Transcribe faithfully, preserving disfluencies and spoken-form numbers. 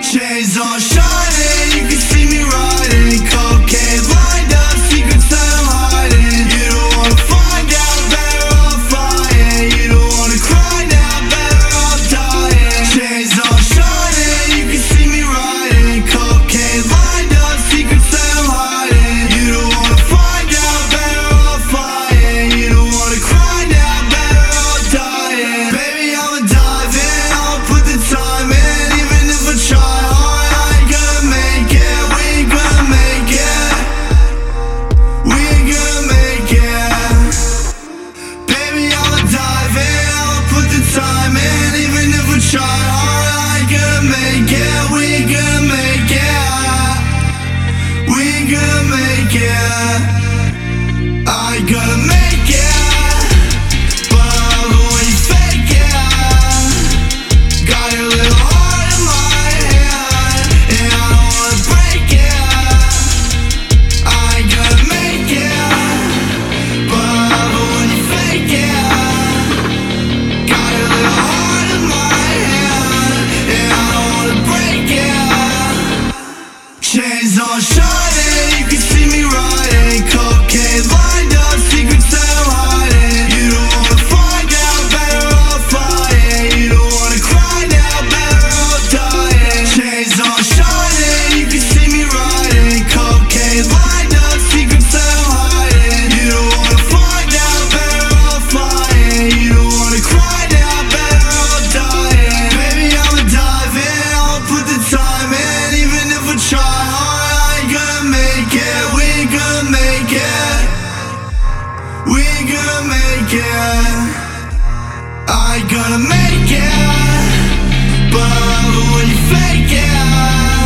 Chains on shining, you can see me riding. Cocaine lined up, secrets that I'm hiding. You don't wanna find out, better off flying. You don't wanna cry now, better off dying. Chains on shining, you can see me riding. Cocaine lined up, secrets that I'm hiding. You don't wanna find out, better off flying. You don't wanna cry now, better off dying. Baby, I'ma dive in, I'll put the time in. Even if I try hard, I ain't gonna make it. We ain't gonna make it. We ain't gonna make it. Baby, I'ma dive in, I'll put the time in. Even if I try hard, I ain't gonna make it. We ain't gonna make it. We ain't gonna make it. I ain't gonna make it. But when you fake it, got your little heart in my hand, and I don't wanna break it. I ain't gonna make it. But when you fake it, got your little heart in my hand, and I don't wanna break it. Chains on shining, you can see me riding. Cocaine lined up, secrets that I'm hiding. You don't wanna find out, better off flying. You don't wanna cry now, better off dying. Chains on shining, you can see me riding. Cocaine lined up, secrets that I'm hiding. You don't wanna find out, better off flying. You don't wanna cry now, better off dying. Baby, I'ma dive in, I'll put the time in. Even if I try hard, I ain't gonna make it. We ain't gonna make it. We ain't gonna make it. I ain't gonna make it. But when you fake it,